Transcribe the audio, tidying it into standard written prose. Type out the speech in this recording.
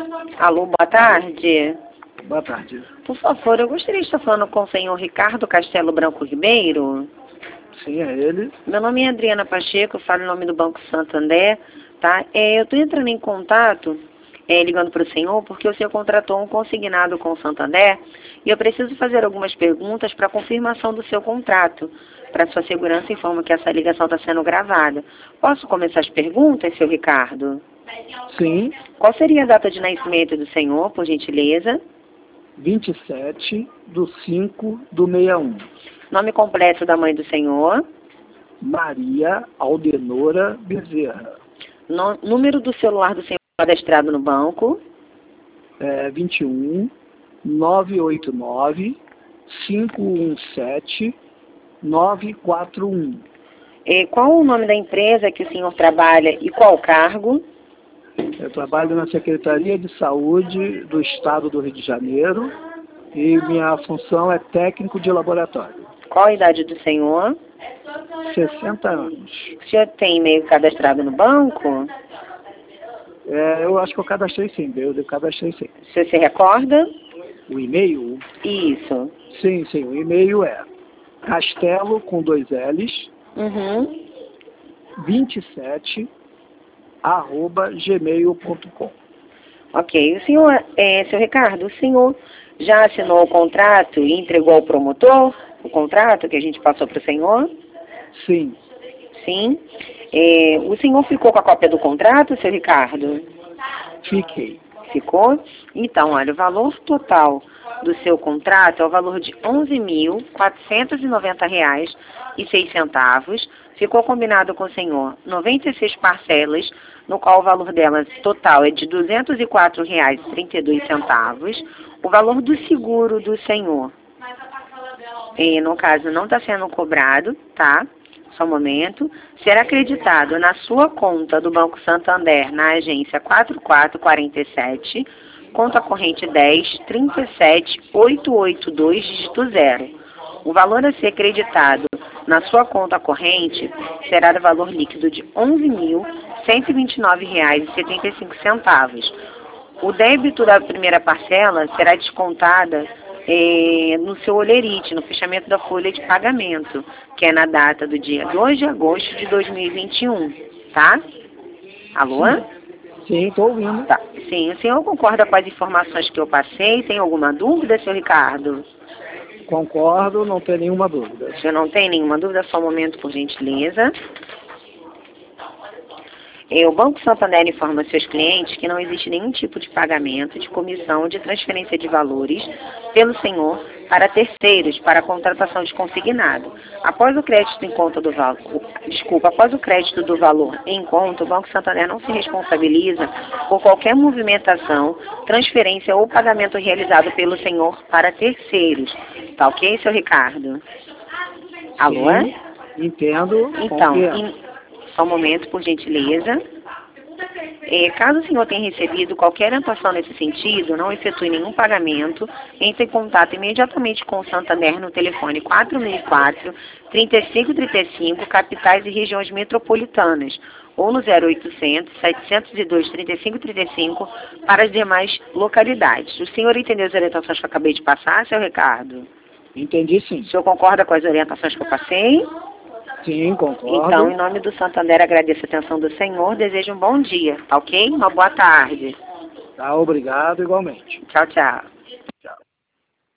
Alô, boa tarde. Boa tarde. Por favor, eu gostaria de estar falando com o senhor Ricardo Castelo Branco Ribeiro. Sim, é ele. Meu nome é Adriana Pacheco, eu falo em nome do Banco Santander, tá? Eu estou entrando em contato, ligando para o senhor, porque o senhor contratou um consignado com o Santander e eu preciso fazer algumas perguntas para confirmação do seu contrato. Para sua segurança, informo que essa ligação está sendo gravada. Posso começar as perguntas, seu Ricardo? Sim. Qual seria a data de nascimento do senhor, por gentileza? 27/5/61. Nome completo da mãe do senhor? Maria Aldenora Bezerra. Número do celular do senhor cadastrado no banco? 21 989 517 941. Qual o nome da empresa que o senhor trabalha e qual cargo? Eu trabalho na Secretaria de Saúde do Estado do Rio de Janeiro e minha função é técnico de laboratório. Qual a idade do senhor? 60 anos. O senhor tem e-mail cadastrado no banco? Eu acho que eu cadastrei sim, eu cadastrei sim. O senhor se recorda? O e-mail? Isso. Sim, o e-mail é Castelo com 2 L's, 27 @gmail.com. Ok. O senhor, seu Ricardo, o senhor já assinou o contrato e entregou ao promotor o contrato que a gente passou para o senhor? Sim. Sim. O senhor ficou com a cópia do contrato, seu Ricardo? Fiquei. Ficou? Então, olha, o valor total do seu contrato é o valor de R$ 11.490,06. Ficou combinado com o senhor 96 parcelas, no qual o valor delas total é de R$ 204,32. O valor do seguro do senhor, no caso, não está sendo cobrado, tá? Só um momento. Será acreditado na sua conta do Banco Santander, na agência 4447, conta corrente 10-37882, dígito 0. O valor a ser acreditado na sua conta corrente será do valor líquido de R$ 11.129,75. O débito da primeira parcela será descontada no seu olerite, no fechamento da folha de pagamento, que é na data do dia 2 de agosto de 2021, tá? Alô? Sim, estou ouvindo. Tá. Sim, o senhor concorda com as informações que eu passei? Tem alguma dúvida, senhor Ricardo? Concordo, não tem nenhuma dúvida. O senhor não tem nenhuma dúvida? Só um momento, por gentileza. O Banco Santander informa seus clientes que não existe nenhum tipo de pagamento, de comissão ou de transferência de valores pelo senhor para terceiros para a contratação de consignado. Após o crédito do valor em conta, o Banco Santander não se responsabiliza por qualquer movimentação, transferência ou pagamento realizado pelo senhor para terceiros. Tá ok, seu Ricardo? Alô? Sim, entendo. Então, só um momento, por gentileza. Caso o senhor tenha recebido qualquer orientação nesse sentido, não efetue nenhum pagamento, entre em contato imediatamente com o Santander no telefone 4004-3535, capitais e regiões metropolitanas, ou no 0800-702-3535 para as demais localidades. O senhor entendeu as orientações que eu acabei de passar, seu Ricardo? Entendi, sim. O senhor concorda com as orientações que eu passei? Sim, concordo. Então, em nome do Santander, agradeço a atenção do senhor, desejo um bom dia, tá ok? Uma boa tarde. Tá, obrigado, igualmente. Tchau, tchau.